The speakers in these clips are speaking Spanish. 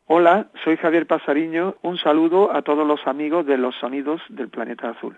Hola, soy Javier Pasariño. Un saludo a todos los amigos de los sonidos del planeta azul.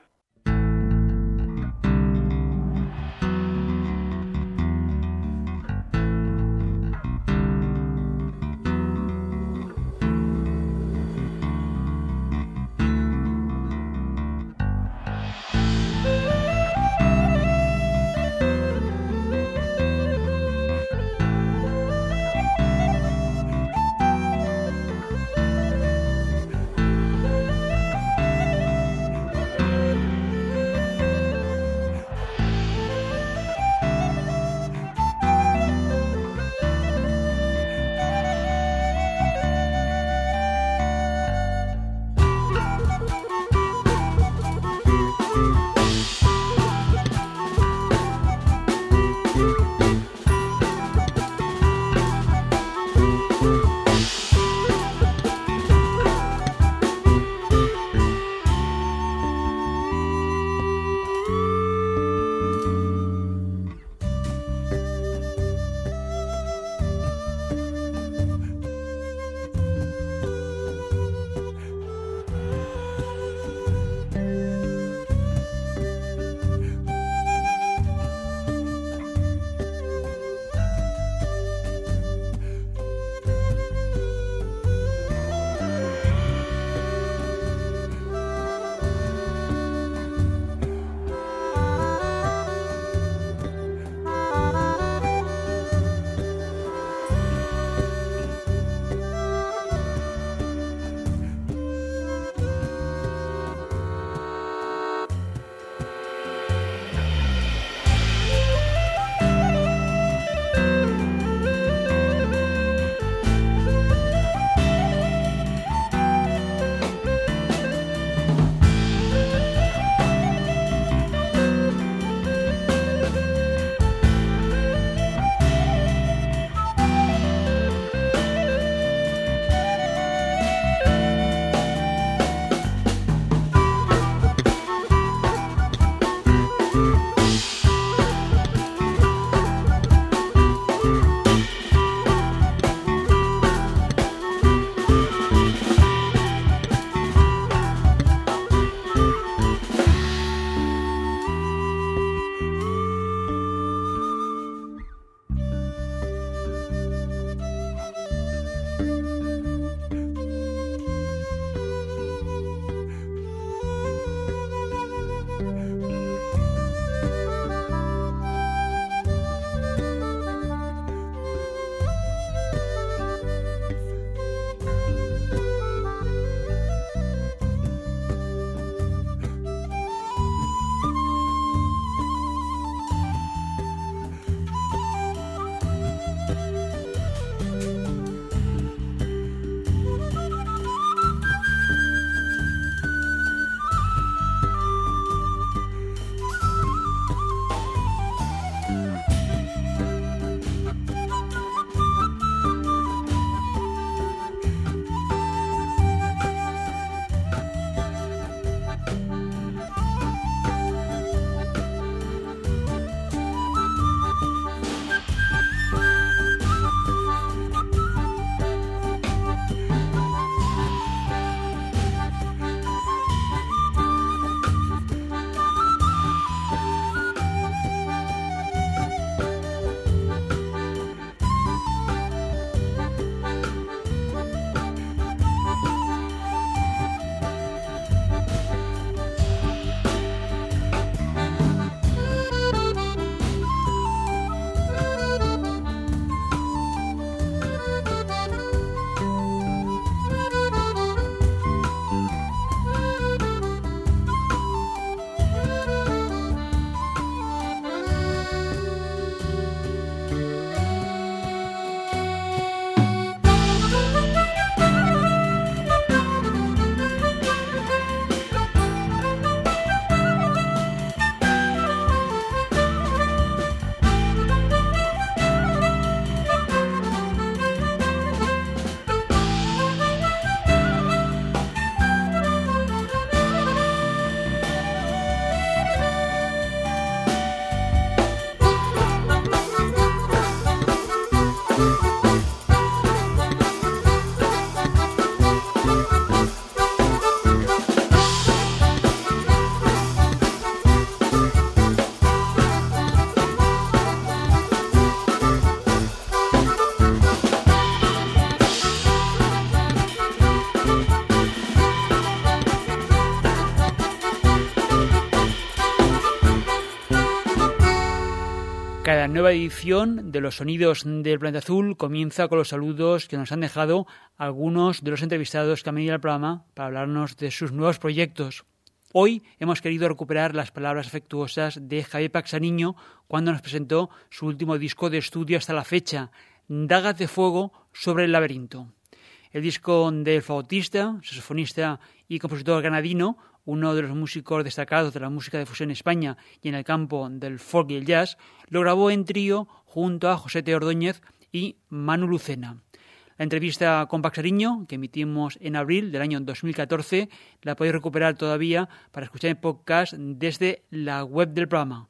nueva edición de Los Sonidos del Planeta Azul comienza con los saludos que nos han dejado algunos de los entrevistados que han venido al programa para hablarnos de sus nuevos proyectos. Hoy hemos querido recuperar las palabras afectuosas de Javier Paxariño cuando nos presentó su último disco de estudio hasta la fecha, Dagas de Fuego sobre el Laberinto. El disco del fagotista, saxofonista y compositor granadino, uno de los músicos destacados de la música de fusión en España y en el campo del folk y el jazz, lo grabó en trío junto a José T. Ordóñez y Manu Lucena. La entrevista con Paxariño, que emitimos en abril del año 2014, la podéis recuperar todavía para escuchar en podcast desde la web del programa,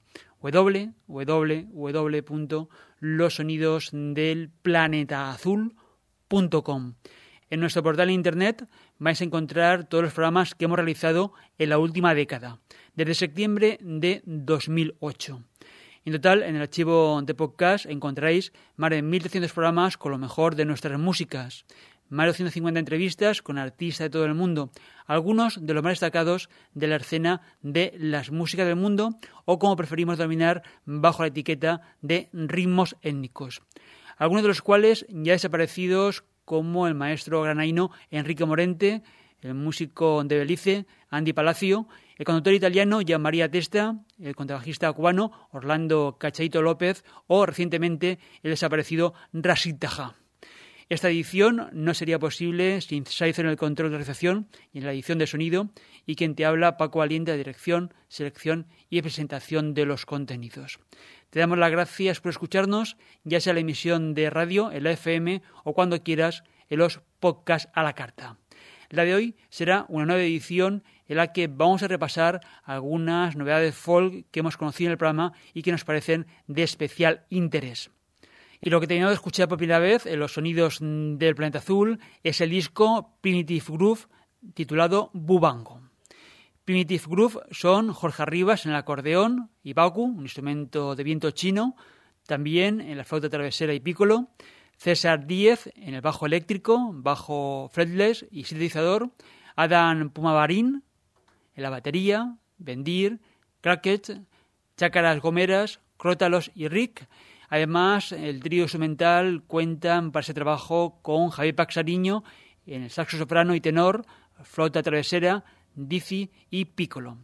www.losonidosdelplanetaazul.com. En nuestro portal de internet vais a encontrar todos los programas que hemos realizado en la última década, desde septiembre de 2008. En total, en el archivo de podcast encontraréis más de 1.300 programas con lo mejor de nuestras músicas, más de 250 entrevistas con artistas de todo el mundo, algunos de los más destacados de la escena de las músicas del mundo o, como preferimos denominar, bajo la etiqueta de ritmos étnicos, algunos de los cuales ya desaparecidos, como el maestro granaíno Enrique Morente, el músico de Belice, Andy Palacio, el conductor italiano Gianmaria Testa, el contrabajista cubano Orlando Cachaito López o, recientemente, el desaparecido Rashid Taha. Esta edición no sería posible sin Saizo en el control de realización y en la edición de sonido, y quien te habla, Paco Valiente, de dirección, selección y presentación de los contenidos. Te damos las gracias por escucharnos, ya sea en la emisión de radio, en la FM o cuando quieras en los podcasts a la carta. La de hoy será una nueva edición en la que vamos a repasar algunas novedades folk que hemos conocido en el programa y que nos parecen de especial interés. Y lo que terminamos de escuchar por primera vez en Los Sonidos del Planeta Azul es el disco Primitive Groove, titulado Bubango. Primitive Groove son Jorge Arribas en el acordeón y baku, un instrumento de viento chino, también en la flauta travesera y pícolo, César Díez en el bajo eléctrico, bajo fretless y sintetizador, Adam Pumavarin en la batería, Bendir, Crackett, Chácaras Gomeras, Crótalos y Rick. Además, el trío instrumental cuentan para ese trabajo con Javier Paxariño en el saxo soprano y tenor, flauta travesera, dizi y pícolo.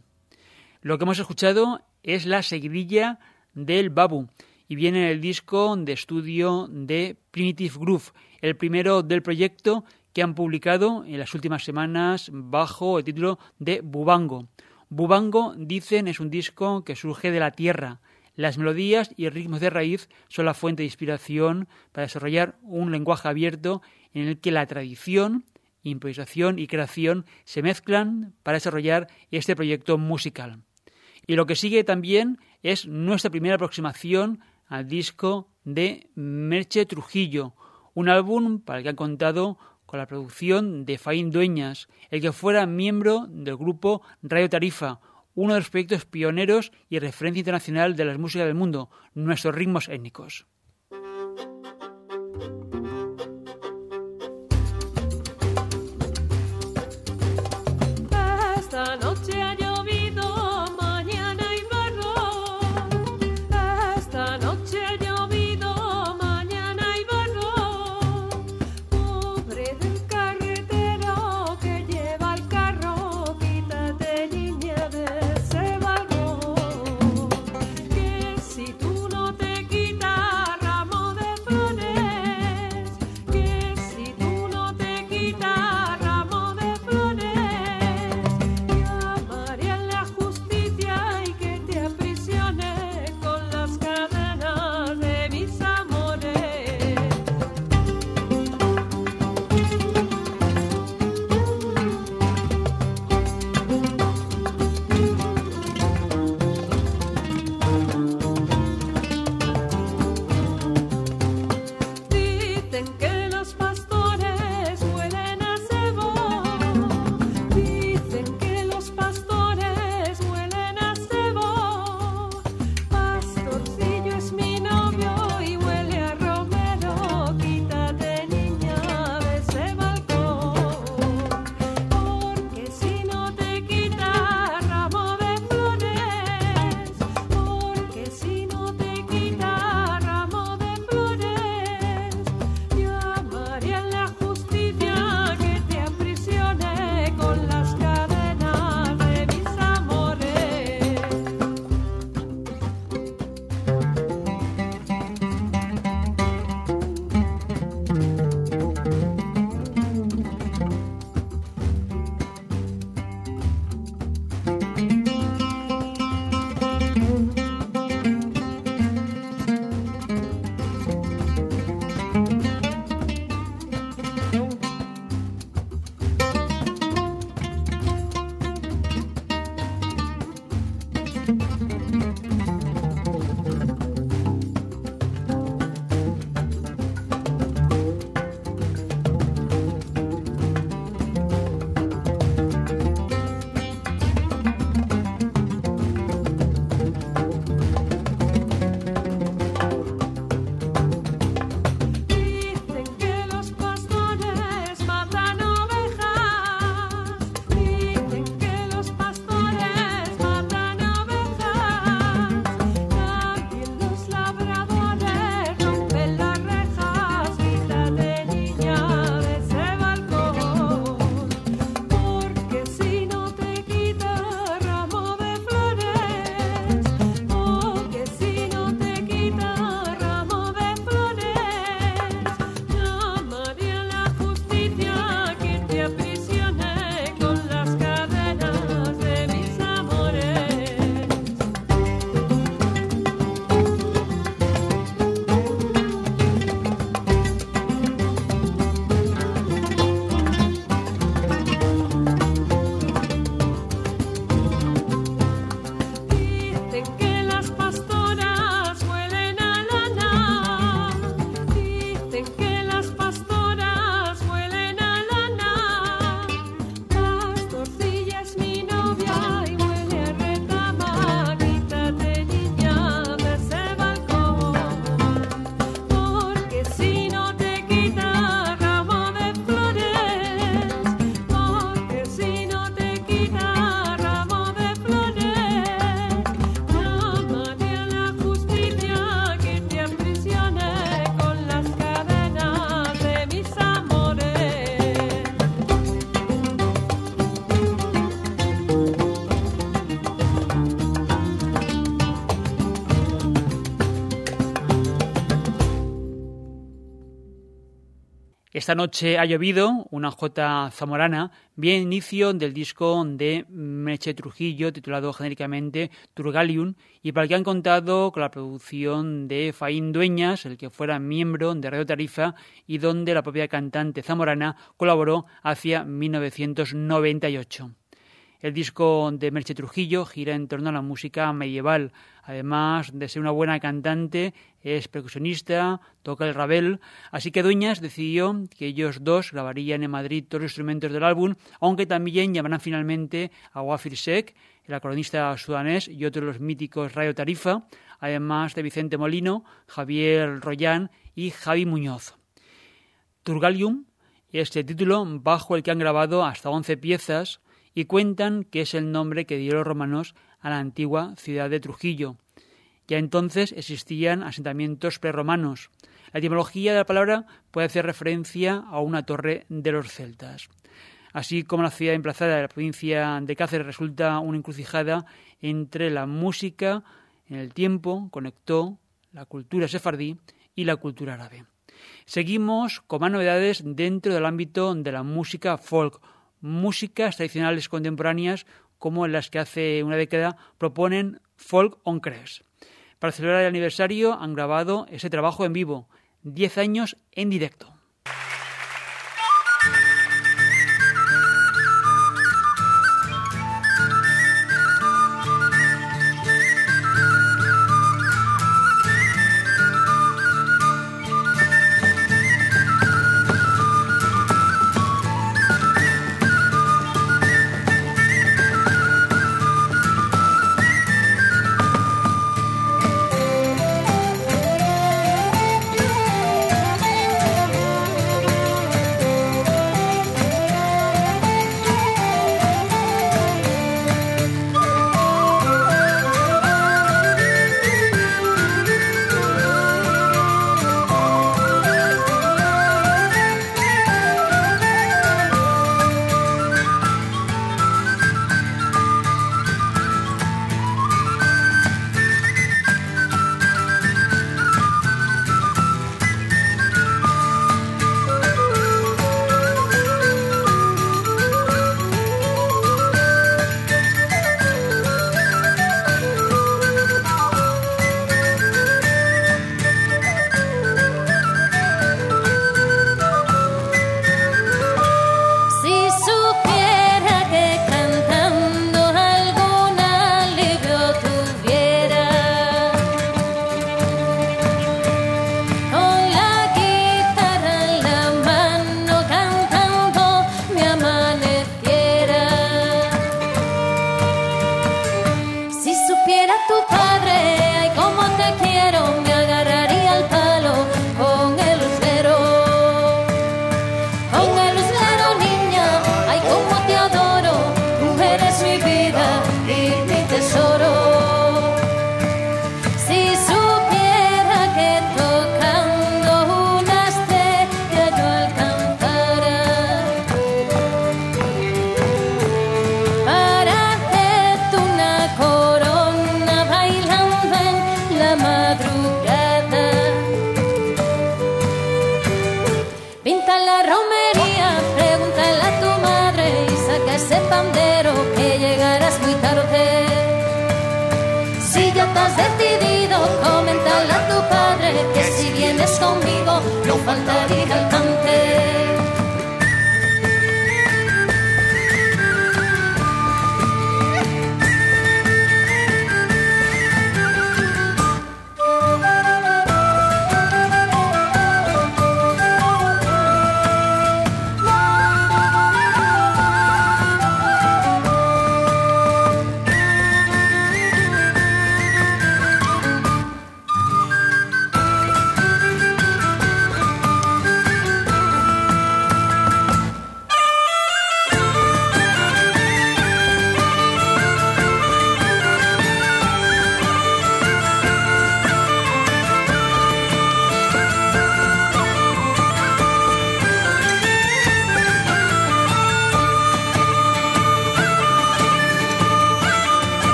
Lo que hemos escuchado es la seguidilla del Babu y viene en el disco de estudio de Primitive Groove, el primero del proyecto que han publicado en las últimas semanas bajo el título de Bubango. Bubango, dicen, es un disco que surge de la tierra. Las melodías y ritmos de raíz son la fuente de inspiración para desarrollar un lenguaje abierto en el que la tradición, improvisación y creación se mezclan para desarrollar este proyecto musical. Y lo que sigue también es nuestra primera aproximación al disco de Merche Trujillo, un álbum para el que han contado con la producción de Faín Dueñas, el que fuera miembro del grupo Radio Tarifa, uno de los proyectos pioneros y referencia internacional de las músicas del mundo, nuestros ritmos étnicos. Esta noche ha llovido, una jota zamorana, bien inicio del disco de Merche Trujillo, titulado genéricamente Turgalium, y para el que han contado con la producción de Faín Dueñas, el que fuera miembro de Radio Tarifa, y donde la propia cantante zamorana colaboró hacia 1998. El disco de Merche Trujillo gira en torno a la música medieval. Además de ser una buena cantante, es percusionista, toca el rabel. Así que Dueñas decidió que ellos dos grabarían en Madrid todos los instrumentos del álbum, aunque también llamarán finalmente a Wafir Shek, el acordeonista sudanés, y otros de los míticos Radio Tarifa, además de Vicente Molino, Javier Royán y Javi Muñoz. Turgalium, este título bajo el que han grabado hasta 11 piezas, y cuentan que es el nombre que dieron los romanos a la antigua ciudad de Trujillo. Ya entonces existían asentamientos prerromanos. La etimología de la palabra puede hacer referencia a una torre de los celtas. Así como la ciudad emplazada de la provincia de Cáceres resulta una encrucijada entre la música, en el tiempo conectó la cultura sefardí y la cultura árabe. Seguimos con más novedades dentro del ámbito de la música folk, músicas tradicionales contemporáneas como las que hace una década proponen Folk on Crest. Para celebrar el aniversario han grabado ese trabajo en vivo, 10 años en directo.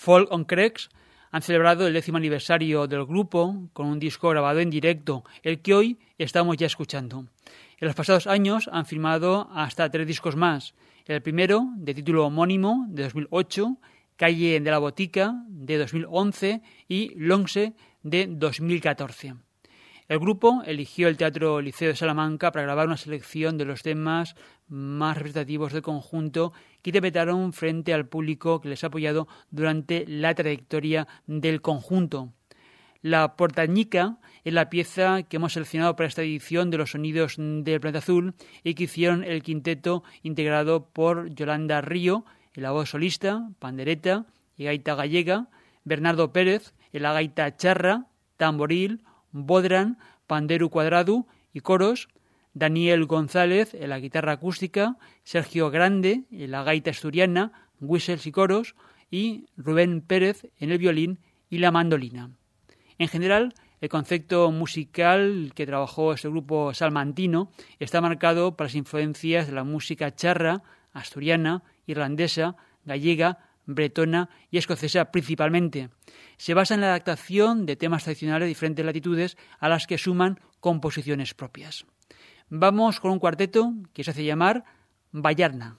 Folk on Craigs han celebrado el 10º aniversario del grupo con un disco grabado en directo, el que hoy estamos ya escuchando. En los pasados años han firmado hasta 3 discos más. El primero, de título homónimo, de 2008, Calle de la Botica, de 2011 y Longse, de 2014. El grupo eligió el Teatro Liceo de Salamanca para grabar una selección de los temas más representativos del conjunto que interpretaron frente al público que les ha apoyado durante la trayectoria del conjunto. La Portañica es la pieza que hemos seleccionado para esta edición de los Sonidos del Planeta Azul y que hicieron el quinteto integrado por Yolanda Río en la voz solista, pandereta y gaita gallega, Bernardo Pérez en la gaita charra, tamboril, bodran, pandero cuadrado y coros, Daniel González en la guitarra acústica, Sergio Grande en la gaita asturiana, whistles y coros, y Rubén Pérez en el violín y la mandolina. En general, el concepto musical que trabajó este grupo salmantino está marcado por las influencias de la música charra, asturiana, irlandesa, gallega, bretona y escocesa principalmente. Se basa en la adaptación de temas tradicionales de diferentes latitudes a las que suman composiciones propias. Vamos con un cuarteto que se hace llamar Vallarna.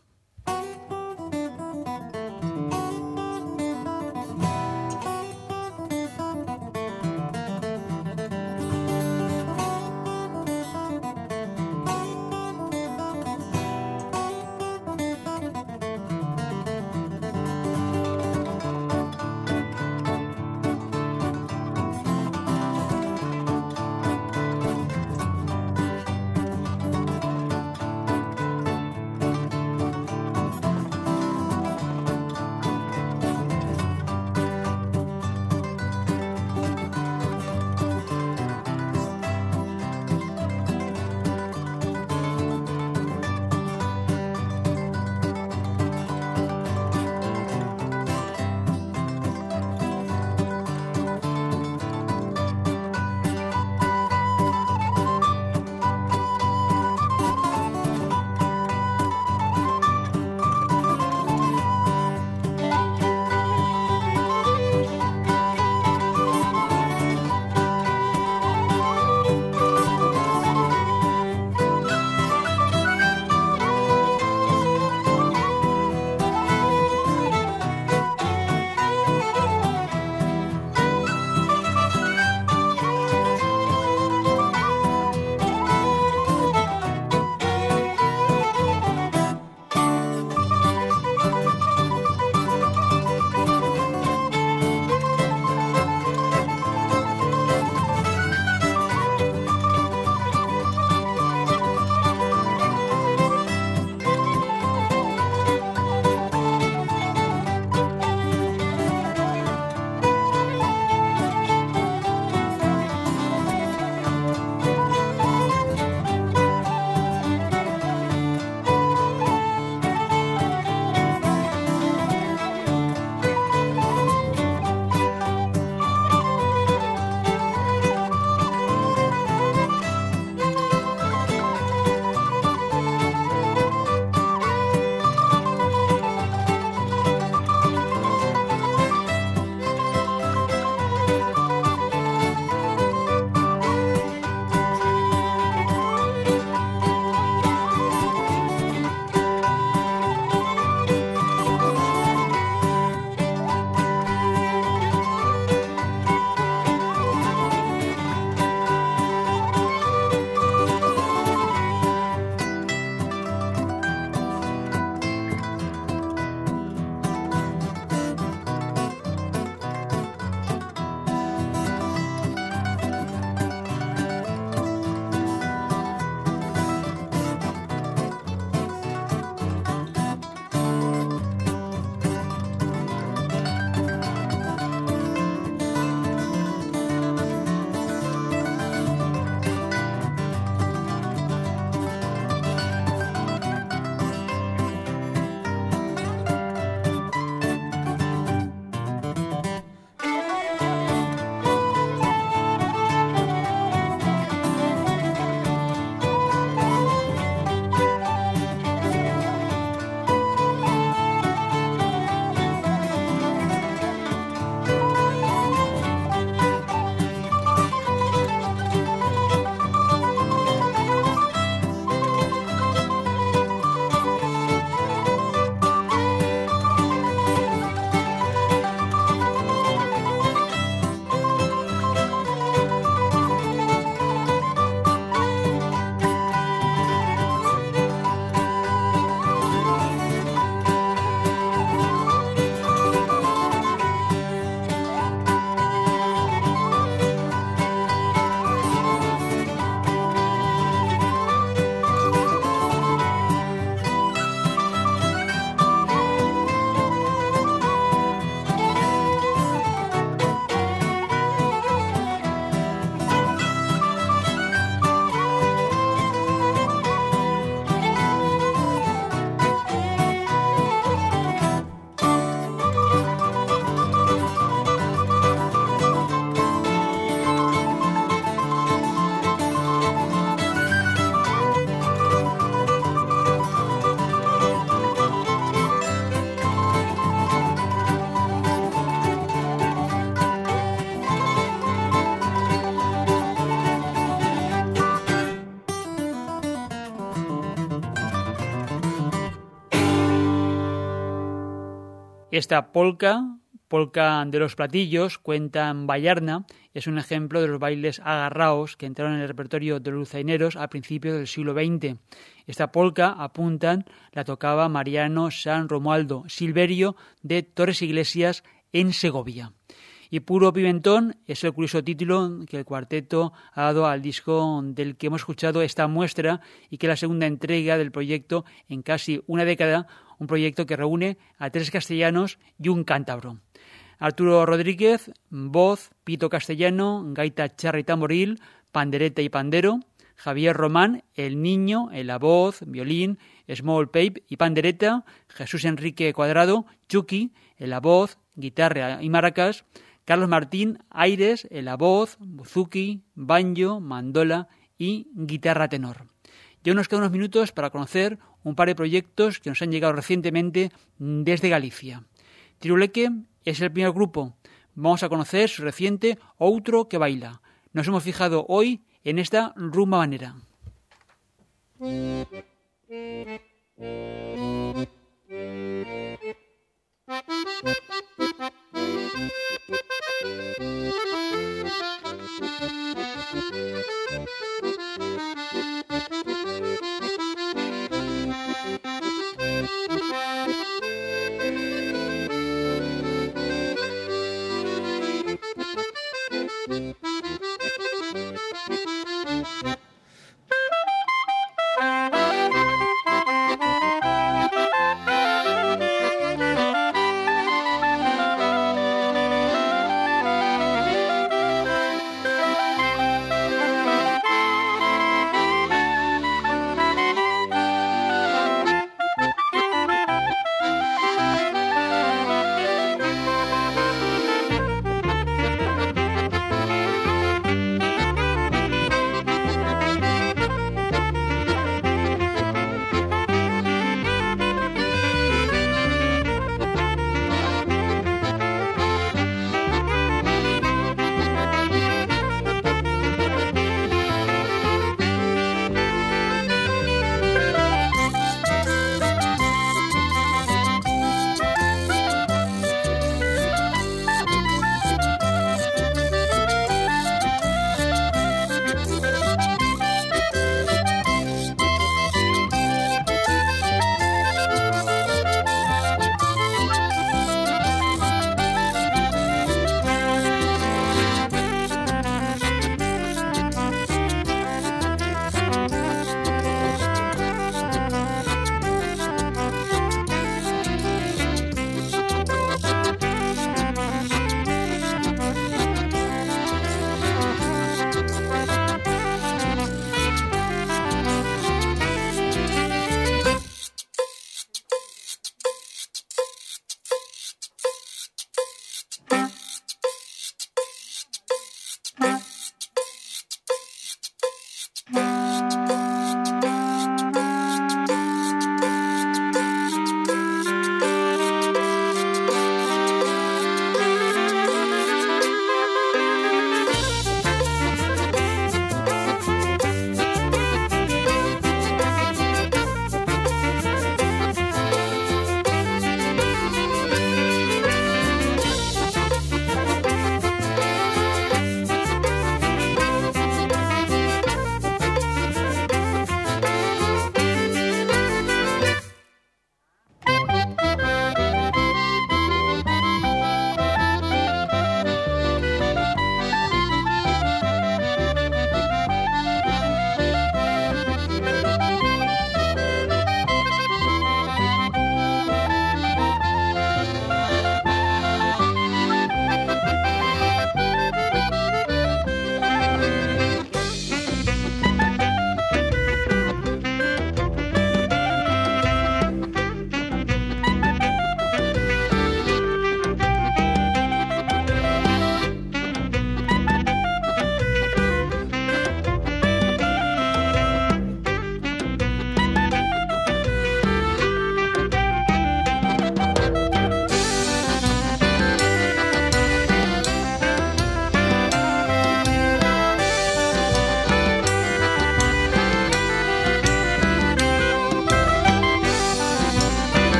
Esta polka de los platillos, cuenta en Vallarna, es un ejemplo de los bailes agarraos que entraron en el repertorio de los dulzaineros a principios del siglo XX. Esta polka, apuntan, la tocaba Mariano San Romualdo Silverio de Torres Iglesias en Segovia. Y Puro Pimentón es el curioso título que el cuarteto ha dado al disco del que hemos escuchado esta muestra y que es la segunda entrega del proyecto en casi una década, un proyecto que reúne a 3 castellanos y un cántabro. Arturo Rodríguez, voz, pito castellano, gaita, charra y tamboril, pandereta y pandero. Javier Román, el niño, en la voz, violín, small pipe y pandereta. Jesús Enrique Cuadrado, chuki, en la voz, guitarra y maracas. Carlos Martín, aires, en la voz, buzuki, banjo, mandola y guitarra tenor. Ya nos quedan unos minutos para conocer un par de proyectos que nos han llegado recientemente desde Galicia. Tiruleque es el primer grupo. Vamos a conocer su reciente Outro que baila. Nos hemos fijado hoy en esta rumba manera.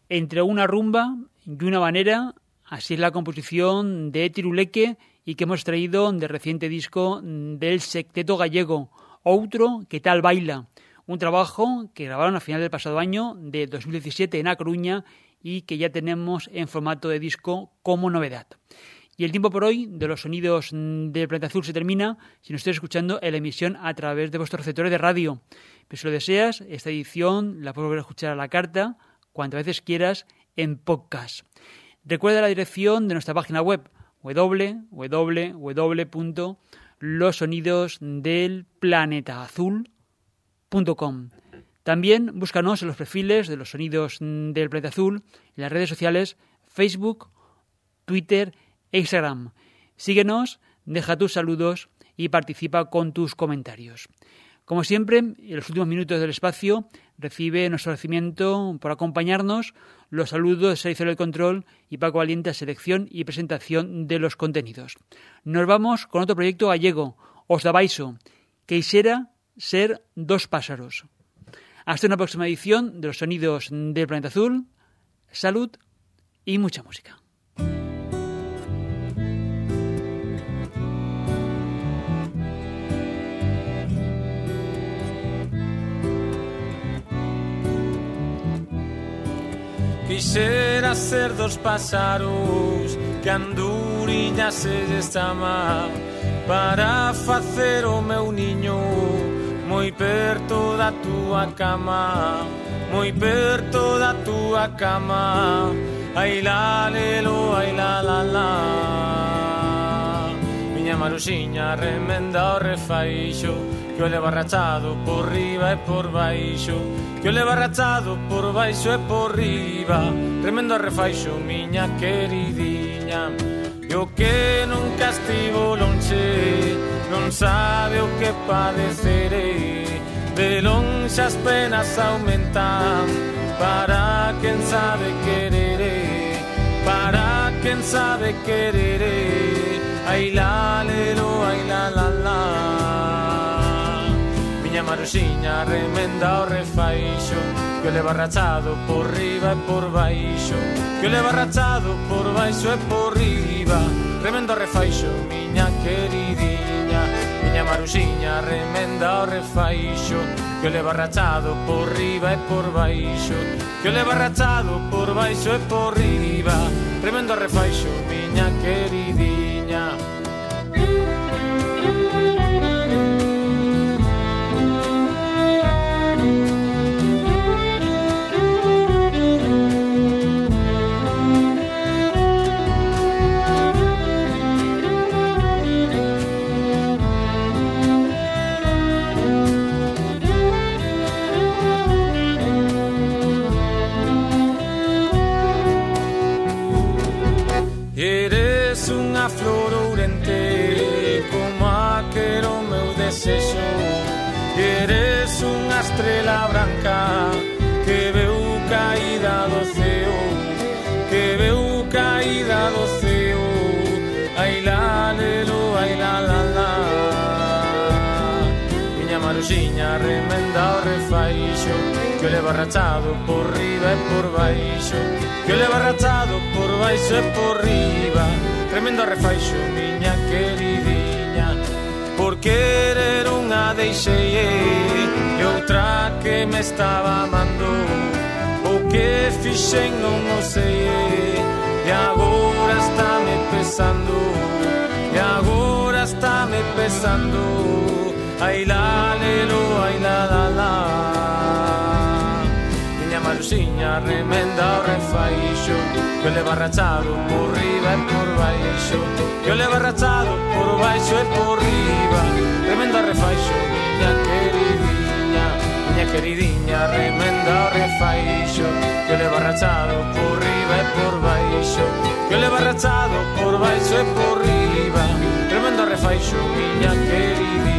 Entre una rumba y una habanera, así es la composición de Tiruleque y que hemos traído del reciente disco del Secteto Gallego, Outro que tal baila, un trabajo que grabaron a final del pasado año de 2017 en A Coruña y que ya tenemos en formato de disco como novedad. Y el tiempo por hoy de los sonidos del Planeta Azul se termina si nos estáis escuchando en la emisión a través de vuestros receptores de radio. Pero si lo deseas, esta edición la puedes volver a escuchar a la carta cuantas veces quieras en podcast. Recuerda la dirección de nuestra página web www.losonidosdelplanetaazul.com. También búscanos en los perfiles de los Sonidos del Planeta Azul en las redes sociales Facebook, Twitter e Instagram. Síguenos, deja tus saludos y participa con tus comentarios. Como siempre, en los últimos minutos del espacio recibe nuestro agradecimiento por acompañarnos, los saludos de Sergio del Control y Paco Valiente a selección y presentación de los contenidos. Nos vamos con otro proyecto gallego, Os da Baixo, que quisiera ser dos pájaros. Hasta una próxima edición de los Sonidos del Planeta Azul. Salud y mucha música. Quixera ser dos páxaros que anduriña se destama para facer o meu niño moi perto da túa cama, moi perto da túa cama. Ai la lelo, ai la la la. Miña Maruxiña remenda o refaixo, que o leva rachado por riba e por baixo, que o leva rachado por baixo e por riba. Remendo o refaixo, miña queridinha. E o que nunca estivo lonxe non sabe o que padecerei. De lonxe as penas aumentan para quen sabe quererei, para quen sabe quererei. Ai la lelo, ai la la la. Miña Maruxiña remenda o refaixo, que o leva rachado por riba e por baixo, que o leva rachado por baixo e por riba. Remenda o refaixo, miña queridinha. Miña Maruxiña remenda o refaixo, que o leva rachado por riba e por baixo, que o leva rachado por baixo e por riba. Remenda o refaixo, miña queridinha. Eres unha flor ourente como aquero meu desexo. Eres unha estrela branca que veu caída do ceo, que veu caída do ceo. Ai la lelo, ai la la la. Miña Maruxiña remenda o refaixo, que o leva rachado por riba e por baixo, que o leva rachado por baixo e por riba. Remendo o refaixo, miña queridinha. Por querer unha deixei e outra que me estaba amando. O que fixen non o sei e agora está me pesando, e agora está me pesando. Ai la lelo, ai la la la. Miña Maruxiña remenda o refaixo, que o leva rachado por riba e por baixo, que o leva rachado por baixo e por riba. Remenda o refaixo, miña queridinha. Miña queridinha remenda o refaixo, que o leva rachado por riba e por baixo, que o leva rachado por baixo e por riba. Remenda o refaixo, miña queridinha.